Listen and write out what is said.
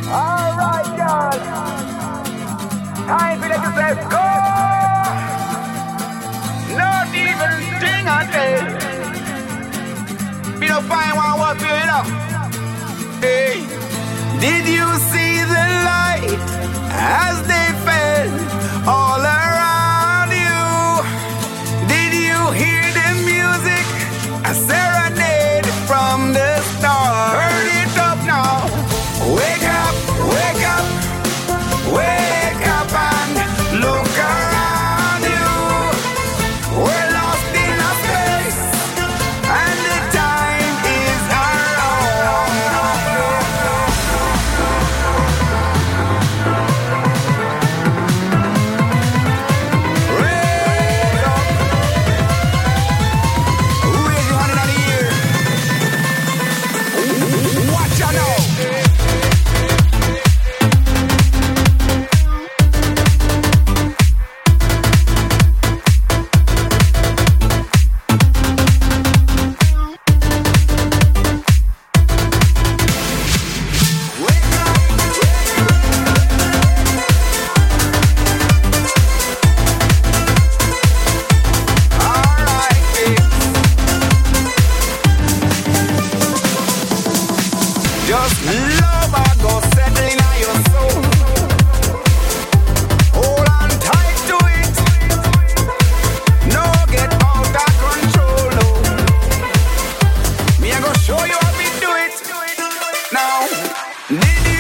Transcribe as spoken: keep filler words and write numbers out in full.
Alright, y'all. Time for them to say go. Not even thing I tell. Me no find one what you know. Hey, did you see the light as they fell all around you? Did you hear the music? A serenade from the stars. Turn it up now. Wake up, wake up, wake up and look around you. We're lost in a space and the time is our own. Wake up. Who is the honey of the year? Watch out now. Just love and go settle in your soul. Hold on tight to it. No get out of control. No. Me I go show you how we do it. Now, did you